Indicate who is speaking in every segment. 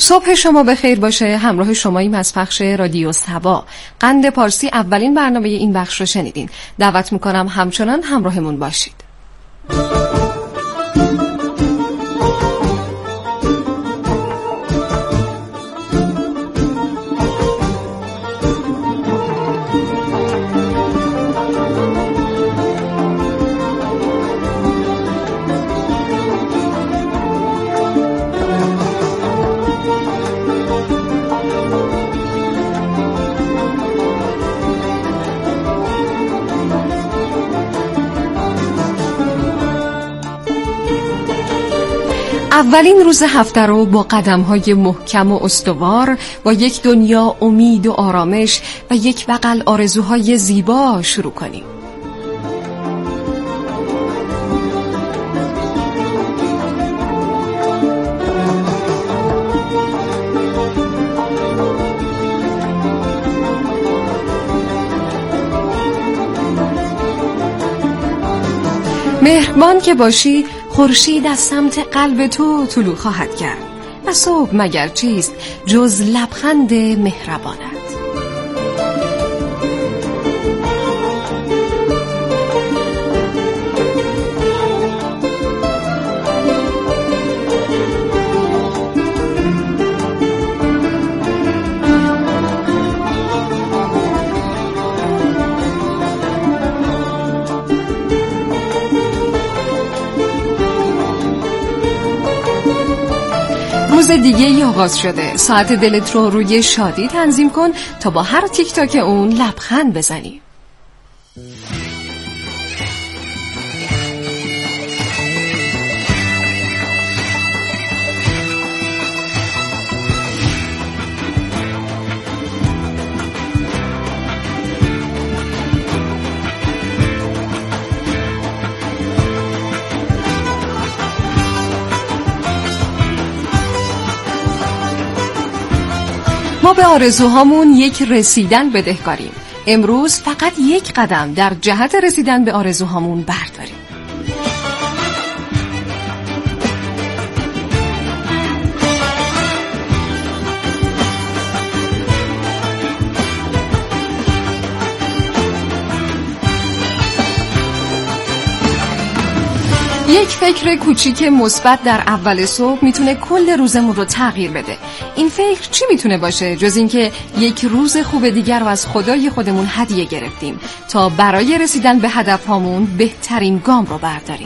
Speaker 1: صبح شما بخیر باشه. همراه شماییم از پخش رادیو سبا. قند پارسی اولین برنامه این بخش رو شنیدین. دعوت میکنم همچنان همراهمون باشید. اولین روز هفته رو با قدم‌های محکم و استوار، با یک دنیا امید و آرامش و یک بغل آرزوهای زیبا شروع کنیم. مهربان که باشی، خورشید از سمت قلب تو طلوع خواهد کرد و صبح مگر چیست جز لبخند مهربانت. روز دیگه ای آغاز شده. ساعت دلت رو روی شادی تنظیم کن تا با هر تیک تاک اون لبخند بزنی. ما به آرزوهامون یک رسیدن بدهکاریم. امروز فقط یک قدم در جهت رسیدن به آرزوهامون برداریم. یک فکر کوچیک مثبت در اول صبح میتونه کل روزمون رو تغییر بده. این فکر چی میتونه باشه جز اینکه یک روز خوب دیگر رو از خدای خودمون هدیه گرفتیم تا برای رسیدن به هدفهامون بهترین گام رو برداریم.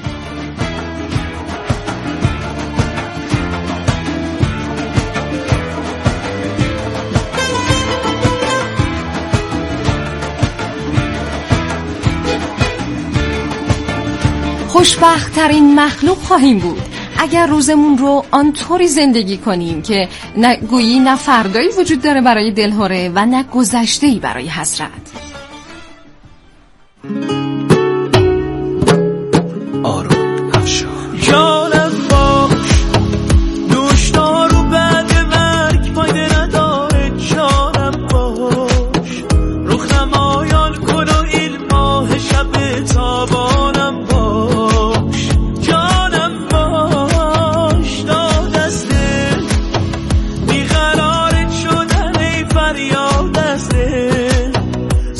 Speaker 1: خوشبخت ترین مخلوق خواهیم بود اگر روزمون رو آنطوری زندگی کنیم که نه گویی نه فردایی وجود داره برای دلهره و نه گذشته‌ای برای حسرت.
Speaker 2: آروم افشار
Speaker 3: جانم باش، دوشدار و بعد مرگ فایده نداره. جانم باش، رخ نمایان کن و این ماه شب تابانم باش. جانم باش، داد از دل بیقرارت شدن ای فریاد از دل.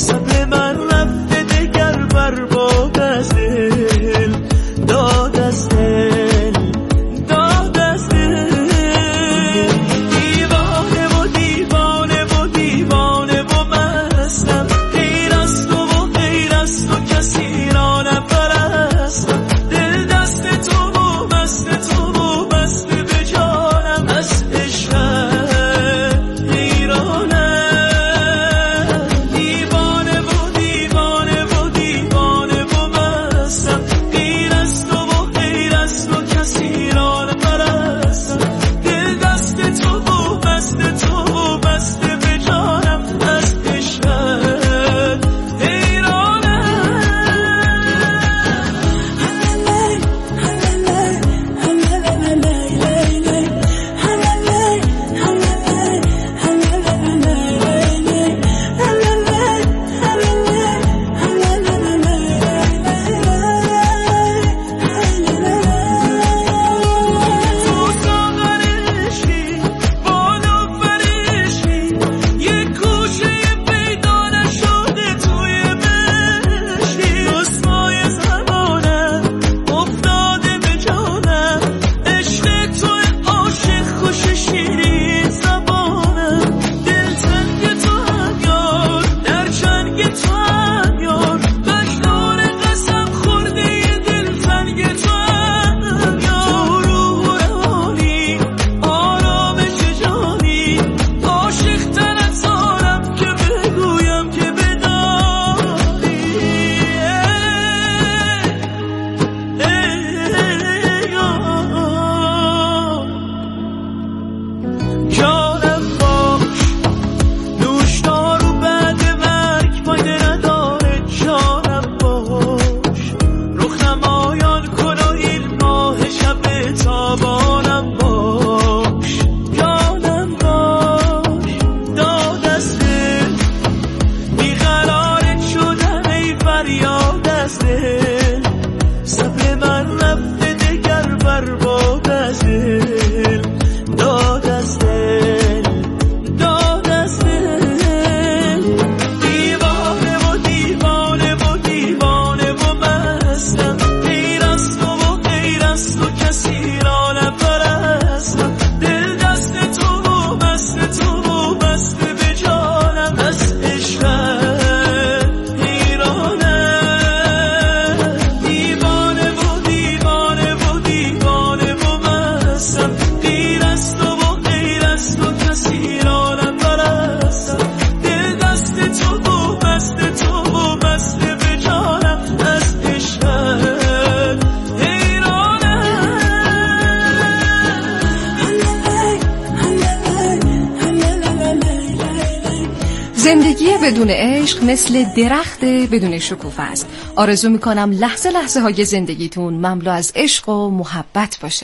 Speaker 1: زندگی بدون عشق مثل درخت بدون شکوفه است. آرزو میکنم لحظه لحظه های زندگیتون مملو از عشق و محبت باشه.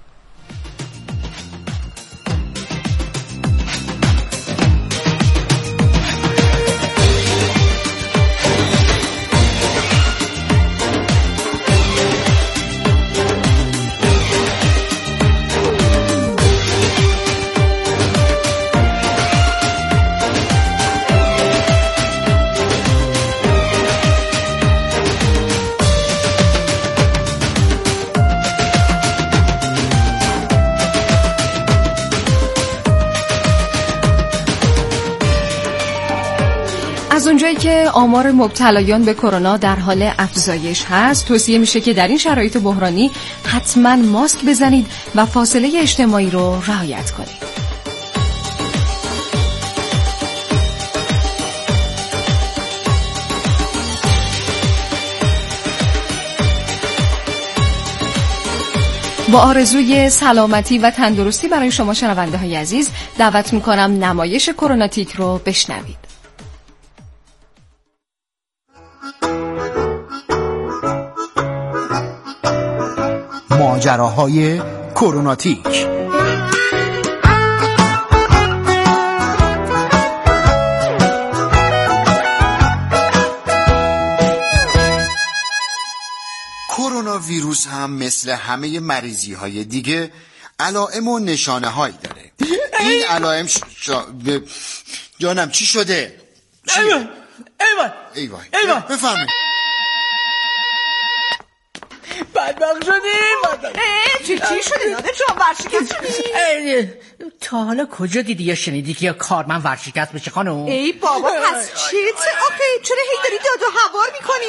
Speaker 1: از اونجایی که آمار مبتلایان به کرونا در حال افزایش هست، توصیه میشه که در این شرایط بحرانی حتما ماسک بزنید و فاصله اجتماعی رو رعایت کنید. با آرزوی سلامتی و تندرستی برای شما شنونده های عزیز، دعوت میکنم نمایش کروناتیک رو بشنوید.
Speaker 4: ماجراهای کروناتیک.
Speaker 5: کرونا ویروس هم مثل همه مریضی های دیگه علائم و نشانه هایی داره. این علائم جانم چی شده؟ ایوان بفرمایید.
Speaker 3: بدبخت شدیم.
Speaker 6: چی شده نادر جان؟ ورشکست شدی؟
Speaker 3: تا حالا کجا دیدی یا شنیدی که یا کارمند ورشکست بشه خانم؟
Speaker 6: ای بابا پس چیته آخه؟ چرا هی داری داد و هوار میکنی؟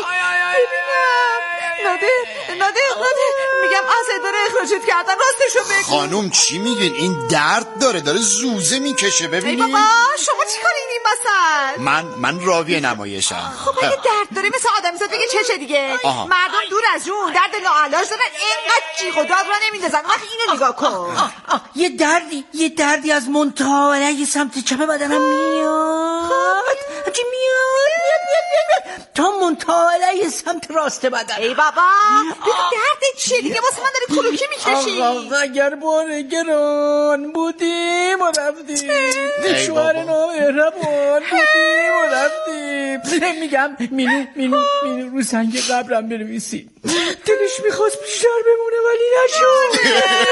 Speaker 6: ببینم نادر میگم از داره اخراجت کردن، راستشو بگو.
Speaker 5: خانم چی میگین؟ این درد داره زوزه میکشه. ببینید
Speaker 6: ای بابا شما چی کارین این بسن؟
Speaker 5: من راوی نمایشم.
Speaker 6: خب اگه درد داره مثل آدمیزاد بگه چشه دیگه. مردم دور از جون درد لاعلاج دارن، اینقدر جیغ و داد را نمیندازن. وقت اینو نگاه کن.
Speaker 3: یه دردی از منطقه سمت چپ بدنم میاد. چی میاد تا منطقه سمت راست بدنم.
Speaker 6: ای بابا درد چیه دیگه؟ واسه من داری کلوکی میکشی.
Speaker 3: آقا اگر بارگران بودیم و رفتیم، شوهر نامهربان بودیم و رفتیم. میگم مینو رو سنگ قبرم بنویسید. دلش میخواست بیشتر بمونه ولی نشد.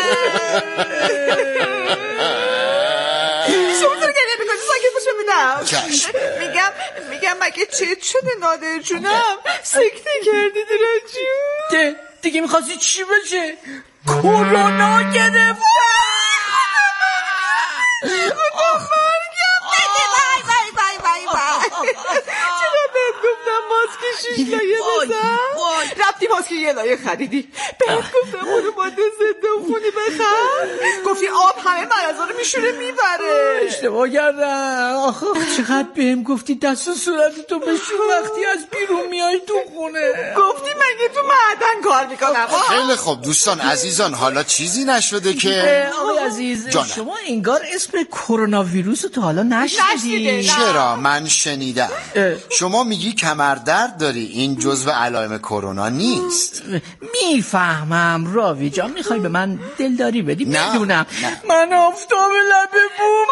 Speaker 6: شما داری گریه میکنی؟ ساکت باشو میدم. میگم مگه چت شده نادر جونم؟ سکته کردی دران جون؟
Speaker 3: دیگه میخواستی چی بشه؟ کرونا گرفت.
Speaker 6: چرا بهت گفتم ماسک 6 لایه بزن؟ رفتی ماسک 1 لایه خریدی. بهت گفتم برو ماده ضد عفونی بخر، گفتی آب همه مرضا رو میشوره میبره.
Speaker 3: اشتباه کردم. آخه چقدر بهم گفتی دست و صورتتو بشور وقتی از بیرون میای تو خونه.
Speaker 6: گفتی مگه تو معدن کار میکنم؟
Speaker 5: خیلی خوب دوستان عزیزان، حالا چیزی نشده که
Speaker 3: آقای عزیز شما انگار اسم کرونا ویروس رو تا حالا نشنیدی.
Speaker 5: چرا؟ من شنیدم. شما میگی کمردرد داری، این جزو علائم کرونا نیست.
Speaker 3: میفهمم راوی جان، میخوای به من دلداری بدی؟ میدونم.
Speaker 6: من آفتاب لب بوم.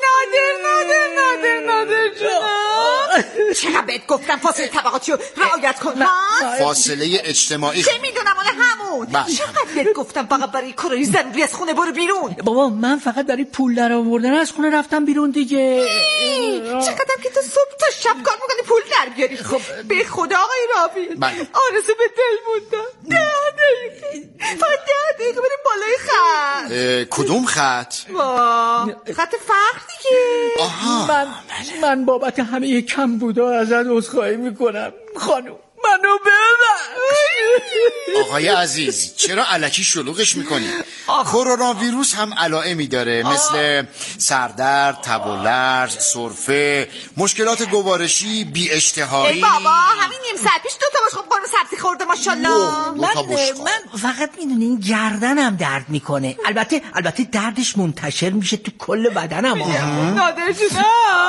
Speaker 6: نادر جان چرا بهت گفتم فاصله طبقاتی رو رعایت کن؟
Speaker 5: فاصله اجتماعی.
Speaker 6: چه میدونم اون همون. چقدر بهت گفتم فقط برای کارای ضروری از خونه برو بیرون.
Speaker 3: بابا من فقط برای پول در آوردن از خونه رفتم بیرون دیگه.
Speaker 6: چقدر که تو صبح تا شب کار میکنی پول در بیاری. خب به خدا آقای راوی آرزو به دل موندم. 10 دقیقه فقط 10 دقیقه بریم بالای خط.
Speaker 5: کدوم خط؟
Speaker 6: خط فقر دیگه.
Speaker 3: من بابت همه کم بودا ازت عذرخواهی میکنم خانم، منو ببخش.
Speaker 5: آقای عزیز چرا الکی شلوغش میکنی؟ کرونا ویروس هم علائمی داره مثل سردرد، تب و لرز، سرفه، مشکلات گوارشی، بی اشتهایی.
Speaker 6: ای بابا همین نیم ساعت پیش 2 تا بشقاب قرمه سبزی خورده ماشاءالله.
Speaker 3: من فقط میدونی این گردنم درد میکنه. البته دردش منتشر میشه تو کل بدنم.
Speaker 6: نادر جونم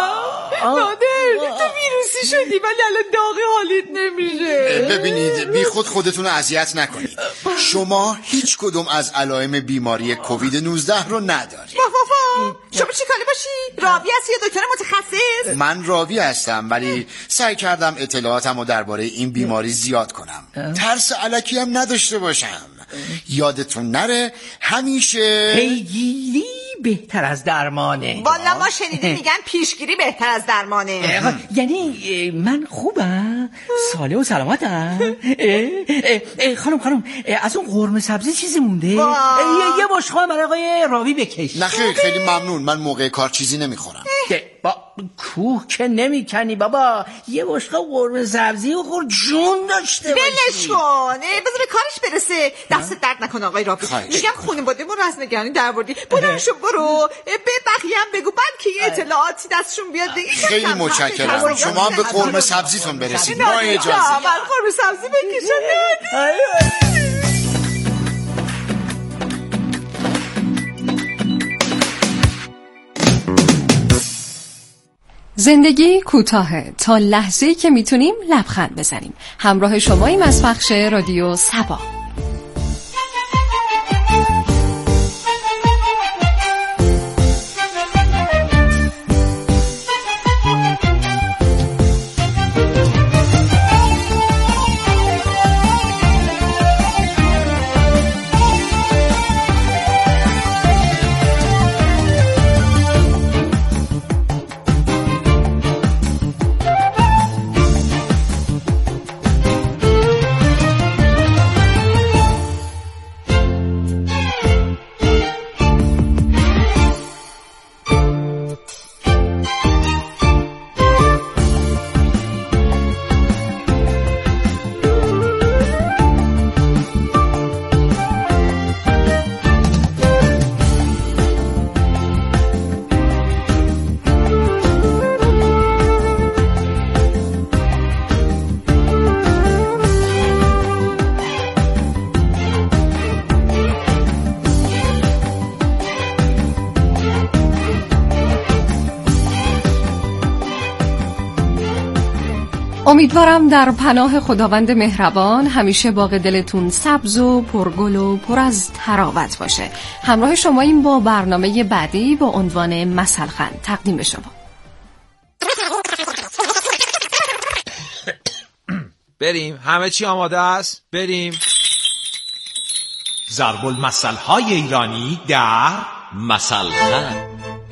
Speaker 6: نادر تو ویروسی شدی ولی الان داغی حالیت نمیشه.
Speaker 5: ببینید بی خودتون رو اذیت نکنید. شما هیچ کدوم از علائم بیماری کووید 19 رو ندارید.
Speaker 6: شما چی کاری باشی؟ راوی هستی یا دکتر متخصص؟
Speaker 5: من راوی هستم ولی سعی کردم اطلاعاتم رو درباره این بیماری زیاد کنم. ترس الکی هم نداشته باشم. یادتون نره همیشه
Speaker 3: پیگیری بهتر از درمانه.
Speaker 6: والا ما شنیدیم میگن پیشگیری بهتر از درمانه.
Speaker 3: یعنی من خوبم، صالح و سلامتم. خانم از اون قرمه سبزی چیزی مونده؟ یه بشقاب برای آقای راوی بکش.
Speaker 5: نه خیلی ممنون. من موقع کار چیزی نمیخورم.
Speaker 3: با کوه که نمیکنی بابا. یه بشقاب قرمه سبزی و خور جون داشته باشی.
Speaker 6: بلش کن بذار به کارش برسه. دست درد نکن آقای راوی. میگم خانواده‌مون رو از نگرانی درآوردی. بلنشو برو به بقیه هم بگو بعد که یه اطلاعاتی دستشون بیاد بگی.
Speaker 5: خیلی متشکرم. شما هم به قرمه سبزیتون برسید. با اجازه
Speaker 6: من قرمه سبزی بکشم.
Speaker 1: زندگی کوتاهه تا لحظه‌ای که میتونیم لبخند بزنیم. همراه شماییم از پخش رادیو صبا. امیدوارم در پناه خداوند مهربان همیشه باغ دلتون سبز و پرگل و پر از تراوت باشه. همراه شما این با برنامه بعدی با عنوان مثلخند تقدیم به شما.
Speaker 2: بریم، همه چی آماده است؟ بریم. ضرب المثل‌های ایرانی در مثلخند.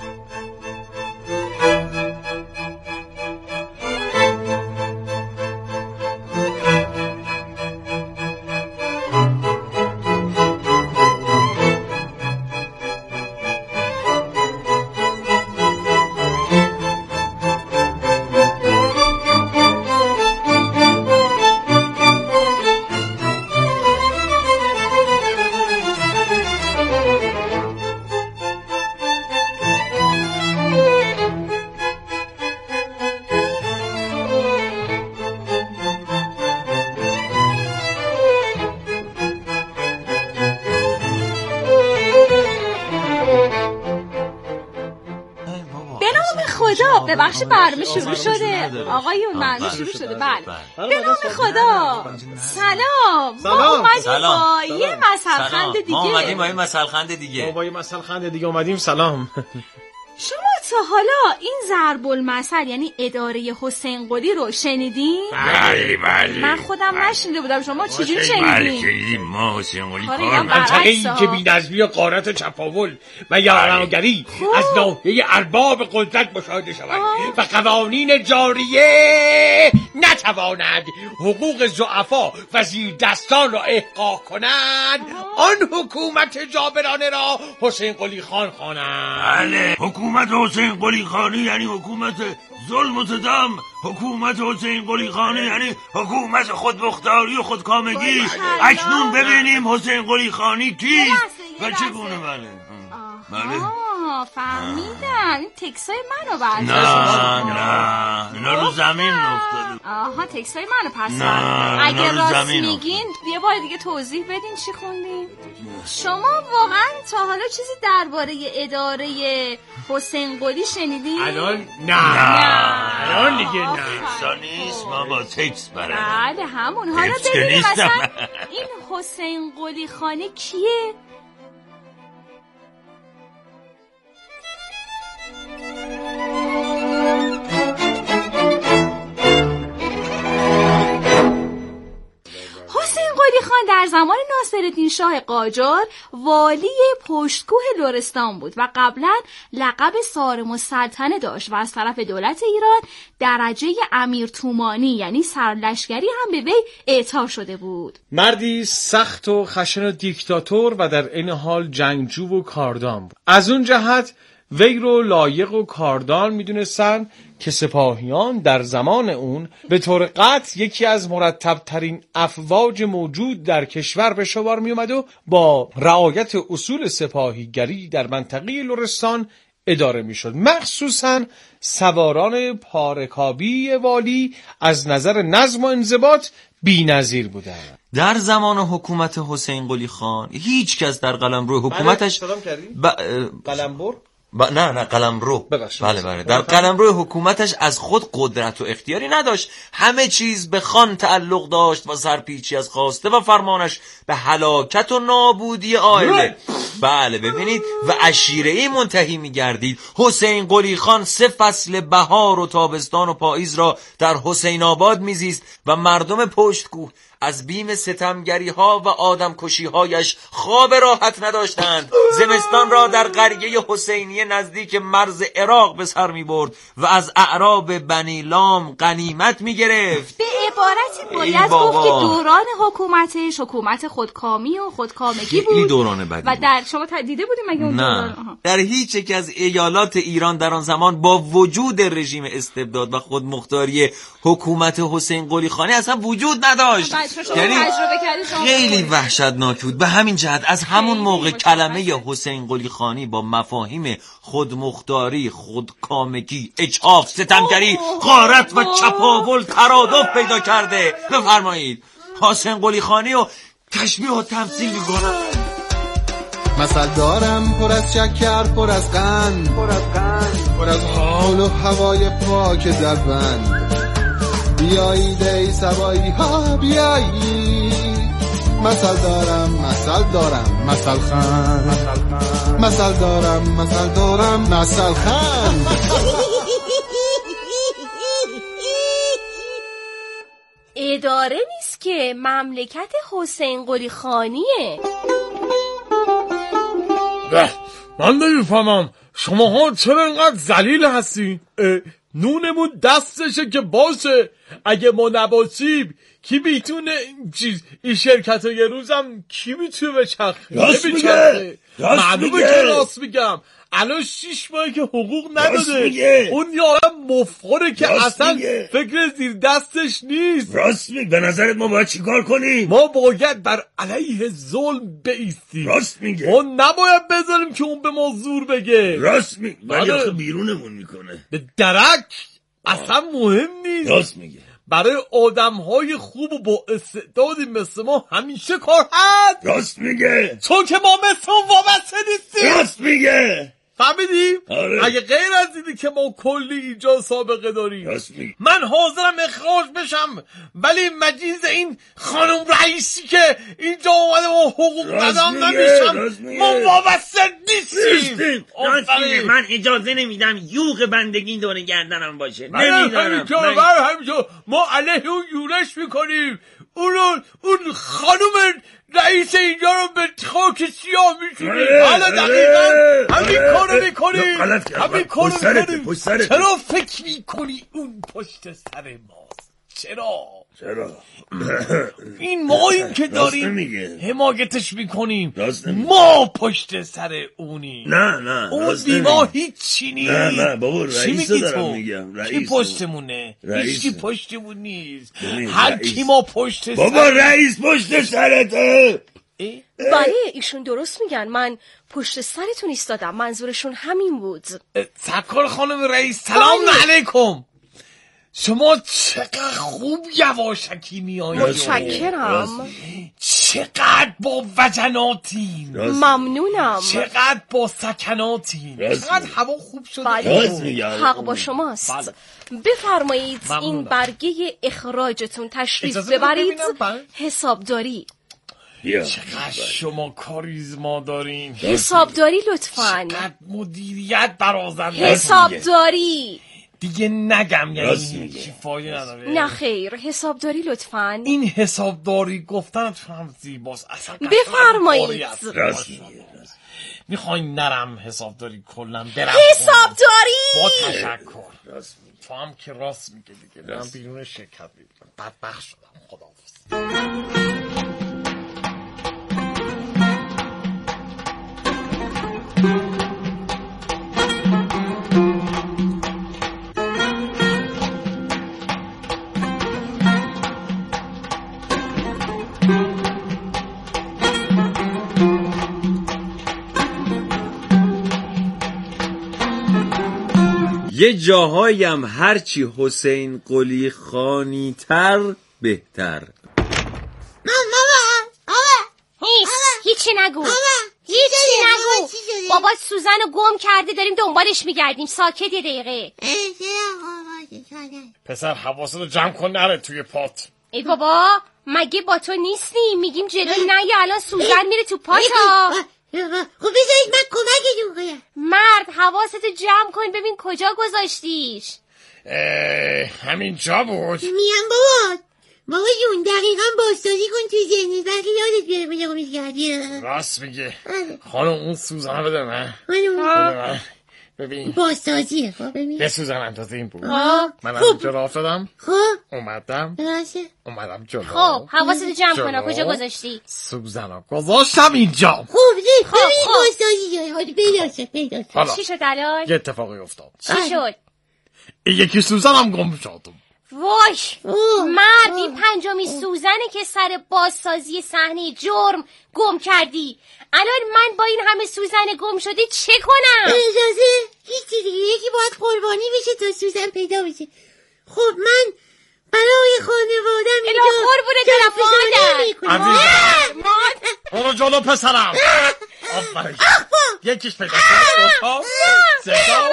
Speaker 7: به بخش برنامه شروع شده. آقایون برنامه شروع شده. بله به نام خدا. سلام. ما اومدیم با یه مثلخند دیگه.
Speaker 8: ما اومدیم با یه مثلخند دیگه. اومدیم. سلام.
Speaker 7: شما تا حالا این ضرب المثل یعنی اداره حسین قلی رو شنیدین؟
Speaker 8: بله.
Speaker 7: من خودم نشنیده بودم. شما چجوری شنیدین؟
Speaker 8: بله شنیدیم. ما حسین قلی
Speaker 7: کار
Speaker 8: منطقه ای که بی‌نظمی و غارت و چپاول و یارانگری از ناحیه ارباب قدرت مشاهده شود و قوانین جاریه نتواند حقوق ضعفا و زیردستان را احقاق کنند، آن حکومت جابرانه را حسین قلی خان خوانند.
Speaker 9: بله، حکومت حسین قلی خانی یعنی حکومت ظلم و ستم. حکومت حسین قلی خانی یعنی حکومت خودمختاری و خودکامگی. اکنون ببینیم حسین قلی خانی کیست و چگونه. بله
Speaker 7: فهمیدم. این تکسای منو برداشت.
Speaker 9: نه اینا رو زمین افتاده.
Speaker 7: آها تکسای منو پس برداشت. اگه راست میگین یه بار دیگه توضیح بدین چی خوندین. شما واقعا تا حالا چیزی درباره اداره حسین قلی شنیدین؟
Speaker 8: الان الان دیگه نه.
Speaker 9: تکسا نیست، ما با تکس برم.
Speaker 7: بله همون. حالا ببینیم مثلا این حسین قلی خانه کیه؟ حسین قلی خان در زمان ناصرالدین شاه قاجار والی پشتکوه لرستان بود و قبلا لقب صارم السلطنه داشت و از طرف دولت ایران درجه امیر تومانی یعنی سرلشکری هم به وی اعطا شده بود.
Speaker 8: مردی سخت و خشن و دیکتاتور و در این حال جنگجو و کاردان بود. از اون جهت وی رو لایق و کاردان میدونستن که سپاهیان در زمان اون به طور قطع یکی از مرتبترین افواج موجود در کشور به شمار می اومد و با رعایت اصول سپاهیگری در منطقه لرستان اداره می شد. مخصوصاً سواران پارکابی والی از نظر نظم و انضباط بی‌نظیر بودند.
Speaker 10: در زمان حکومت حسین قلی خان هیچ کس در قلمرو حکومتش
Speaker 8: قلمبر
Speaker 10: نه قلمرو بله در قلمرو حکومتش از خود قدرت و اختیاری نداشت. همه چیز به خان تعلق داشت و سرپیچی از خواسته و فرمانش به هلاکت و نابودی عائله بله ببینید و عشیره‌ای منتهی می‌گردید. حسین قلی خان 3 فصل بهار و تابستان و پاییز را در حسین آباد میزیست و مردم پشتکوه از بیم ستمگری ها و آدم کشی هایش خواب راحت نداشتند. زمستان را در قریه حسینیه نزدیک مرز عراق به سر می برد و از اعراب بنی لام غنیمت می گرفت.
Speaker 7: به عبارتی باید گفت که دوران حکومتش حکومت خودکامی و خودکامگی بود.
Speaker 10: این دوران بدی
Speaker 7: و در شما دیده بودیم مگه اون دوران؟
Speaker 10: در هیچ یک از ایالات ایران در آن زمان با وجود رژیم استبداد و خودمختاری حکومت حسین قلی خانی اصلا وجود نداشت. یعنی خیلی وحشتناک بود. به همین جهت از همون موقع کلمه حسین قلی خانی با مفاهیم خودمختاری، خودکامگی، اجحاف، ستمگری، غارت و چپاول ترادف پیدا کرده. بفرمایید حسین قلی خانی و تشبیه و تمثیل می‌کنم.
Speaker 11: مثل دارم پر از شکر، پر از قند، پر از حال و هوای پاک دربند. بیایید ای سوایی ها بیایید، مثل دارم مثل خند، مثل دارم مثل خند.
Speaker 7: اداره نیست که مملکت حسین قلی خانیه.
Speaker 8: من نمیفهمم شماها چرا اینقدر ذلیل هستین؟ نونمون دستشه که باشه، اگه ما نباشیم کی میتونه این شرکت رو یه روزم کی میتونه بچرخه؟
Speaker 9: راست میگه
Speaker 8: معلومه که راست میگم. الان 6 ماهی که حقوق نداده، اون یارم مفخوره که اصلا فکر زیر دستش نیست.
Speaker 9: راست میگه. به نظرت ما باید چیکار کنیم؟
Speaker 8: ما باید بر علیه ظلم بایستیم.
Speaker 9: راست میگه.
Speaker 8: ما نباید بذاریم که اون به ما زور بگه.
Speaker 9: راست میگه. ولی آخه بیرونمون میکنه
Speaker 8: به درک اصلا مهم نیست.
Speaker 9: راست میگه.
Speaker 8: برای آدم‌های خوب و با استعدادی مثل ما همیشه کار هست.
Speaker 9: راست میگه.
Speaker 8: چون که ما مثل اون وابسته نیستیم.
Speaker 9: راست میگه.
Speaker 8: فهمیدیم؟
Speaker 9: آره.
Speaker 8: اگه غیر از اینی که ما کلی اینجا سابقه داریم،
Speaker 9: راست میگه.
Speaker 8: من حاضرم اخراج بشم، ولی مجیز این خانم رئیسی که اینجا اومده و حقوق ندام نمیشم. ما وابسته نیستیم.
Speaker 9: راست میگه. من اجازه نمیدم یوغ بندگی دور گردنم باشه.
Speaker 8: نمیدارم. همینجا ما علیه اون یورش میکنیم. اون خانم رئیس اینجا رو به خاک سیاه میشونیم. حالا دقیقا همین کارو میکنیم. همین کارو میکنیم. چرا فکر میکنی اون پشت سر ماست؟ چرا؟ این ما این که داریم حمایتش میکنیم. ما پشت سر اونی.
Speaker 9: نه
Speaker 8: اون بیما هیچی نیست.
Speaker 9: نه بابا رئیس دارم میگم.
Speaker 8: کی پشتمونه؟ هیچی پشتمون نیست. هر کی ما پشت سر.
Speaker 9: بابا رئیس پشت سرته.
Speaker 12: بله ایشون درست میگن، من پشت سرتون ایستادم، منظورشون همین بود.
Speaker 8: سرکار خانم رئیس سلام علیکم. شما چقدر خوب یواشکی میایید.
Speaker 12: متشکرم.
Speaker 8: چقدر با وجناتین.
Speaker 12: ممنونم.
Speaker 8: چقدر با سکناتین. چقدر هوا خوب شده.
Speaker 12: بله حق با شماست. بفرمایید این برگه اخراجتون تشریف ببرید حسابداری.
Speaker 8: چقدر شما کاریزما دارین.
Speaker 12: حسابداری لطفاً.
Speaker 8: چقدر مدیریت برازنده.
Speaker 12: حسابداری.
Speaker 8: دیگه نگم یعنی چی فایده نداره.
Speaker 12: نه خیر حسابداری لطفاً.
Speaker 8: این حسابداری گفتن هم زیباست. اصلا
Speaker 12: بفرمایید.
Speaker 8: میخواین نرم حسابداری کلم برم
Speaker 12: حسابداری
Speaker 8: با تشکر. تو هم که راست میگه دیگه. برم بیرون شرکت میبینم. بدبخت شدم. خداحافظ.
Speaker 10: یه جاهایم هرچی حسین قلی خانی تر بهتر.
Speaker 7: هیچی نگو. هیچی نگو. بابا سوزنو گم کرده، داریم دنبالش میگردیم. ساکت یه دقیقه.
Speaker 8: پسر حواستو جمع کن نره توی پات.
Speaker 7: ای بابا مگه با تو نیستیم؟ میگیم جلو نیا، الان سوزن میره تو پاتا.
Speaker 13: خب بذارید من کمکتون کنم.
Speaker 7: مرد حواستو جمع کن ببین کجا گذاشتیش.
Speaker 8: همین جا بود.
Speaker 13: میام بابا جون دقیقا بازسازی کن توی ذهنت بلکه یادت بیاره به نگاه میگردی.
Speaker 8: راست میگه. خانم اون سوزن بده من. ببین
Speaker 13: بازسازیه. خب ببین
Speaker 8: یه سوزن اندازه این بود. من از اینجا راه افتادم. اومدم جلو.
Speaker 7: خب حواستو جمع کن کجا گذاشتی؟
Speaker 8: سوزن گذاشتم اینجا.
Speaker 13: خب ببین بازسازیه. حالی پیدا شد.
Speaker 7: چی شد الان؟
Speaker 8: یه اتفاقی افتاد.
Speaker 7: چی شد؟
Speaker 8: یکی سوزنم گم شد.
Speaker 7: وای مرد این پنجمی سوزنه که سر بازسازی صحنه جرم گم کردی. الان من با این همه سوزن گم شده چه کنم؟
Speaker 13: اجازه هیچی دیگه، یکی باید قربانی بشه تا سوزن پیدا بشه. خب من برای خانوادم اینجا
Speaker 7: قربونه دارم مادر.
Speaker 8: برو جلو پسرم. آفرین یکیش پیدا شد. دوتا ستا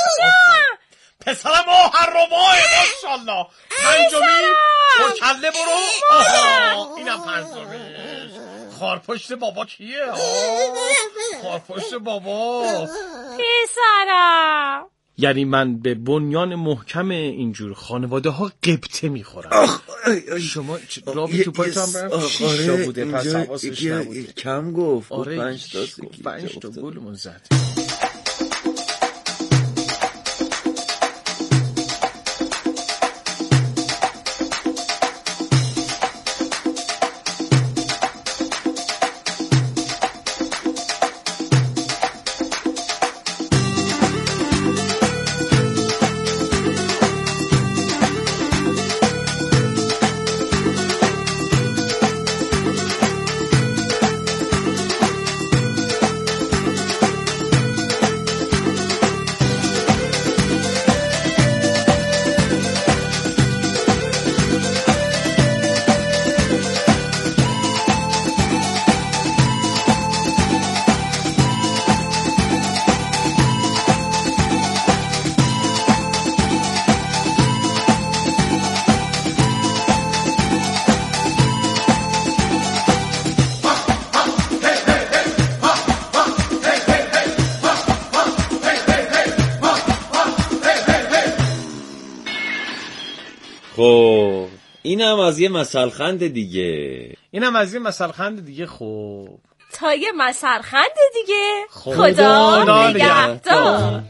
Speaker 8: پسرم محرمای ماشالله. پنجمی با کله برو. آها اینم پنجمیش. خارپشت بابا کیه؟ خارپشت بابا
Speaker 7: پسرم.
Speaker 8: یعنی من به بنیان محکم اینجور خانواده ها قبطه میخورم. شما رابی تو پایت هم برم شیشا بوده پس حواسش نبوده.
Speaker 10: کم گفت.
Speaker 8: آره
Speaker 10: 5
Speaker 8: تا گلمون زد.
Speaker 10: خب اینم از یه مسلخند دیگه.
Speaker 8: خب
Speaker 12: تا یه مسلخند دیگه.
Speaker 8: خدا نگهدار.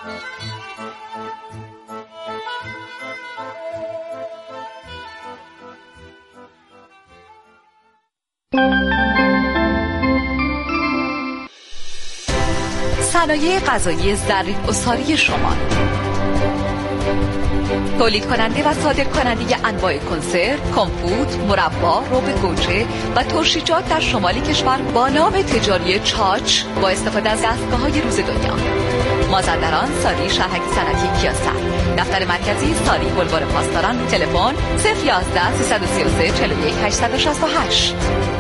Speaker 14: صنایع غذایی ظریف اساری شمال، تولید کننده و صادر کننده انواع کنسرو، کمپوت، مربا، رب گوجه و ترشیجات در شمال کشور با نام تجاری چاچ با استفاده از دستگاه‌های روز دنیا. مازندران، ساری، شهرک صنعتی کیاسر. دفتر مرکزی ساری، بلوار پاسداران. تلفن 011 333 41 868.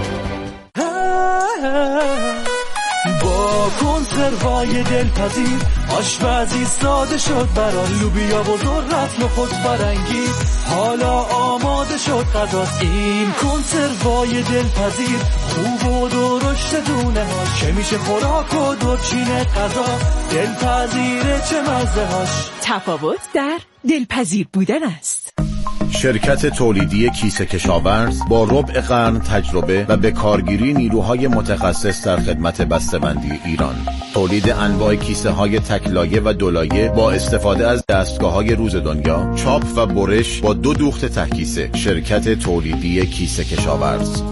Speaker 15: با کنسروای دلپذیر آشپزی ساده شد برای لوبیا و ذرت نخود فرنگی. حالا آماده شد غذا. این کنسروای دلپذیر خوب و درشت دونه ها که میشه خوراک و دورچین غذا. دلپذیره چه مزه هاش.
Speaker 6: تفاوت در دلپذیر بودن است.
Speaker 4: شرکت تولیدی کیسه کشاورز با ربع قرن تجربه و به کارگیری نیروهای متخصص در خدمت بسته‌بندی ایران. تولید انواع کیسه های تکلایه و دولایه با استفاده از دستگاه‌های روز دنیا، چاپ و برش با 2 دوخت ته‌کیسه. شرکت تولیدی کیسه کشاورز.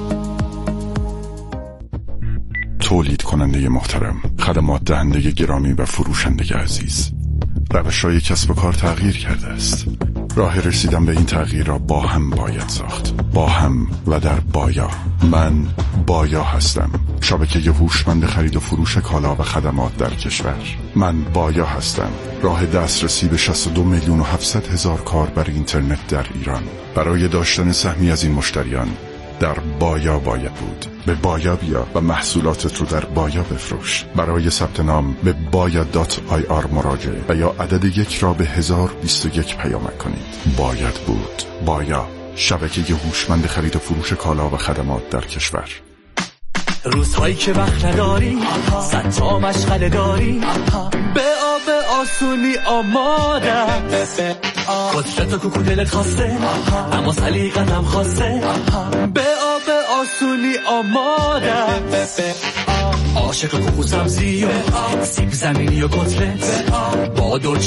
Speaker 16: تولید کننده محترم، خدمات دهنده گرامی و فروشنده عزیز، روش‌های کسب و کار تغییر کرده است. راه رسیدن به این تغییر را با هم باید ساخت. با هم و در بایا. من بایا هستم، شبکه هوشمند خرید و فروش کالا و خدمات در کشور. من بایا هستم، راه دسترسی به 62,700,000 کاربر اینترنت در ایران. برای داشتن سهمی از این مشتریان در بایا باید بود. به بایا بیا و محصولاتت رو در بایا بفروش. برای ثبت نام به baya.ir مراجعه و یا عدد 1 را به 1021 پیامک کنید. باید بود. بایا، شبکه هوشمند خرید و فروش کالا و خدمات در کشور.
Speaker 15: روزهایی که وقت نداری، 100 تا مشغله داری، به آب آسونی آماده. قدرت و کوکو دلت خواسته، اما سلیقت هم خواسته. به آب آسونی آماده. عاشق کوکو سبزی و سیب زمینی و کتلت، با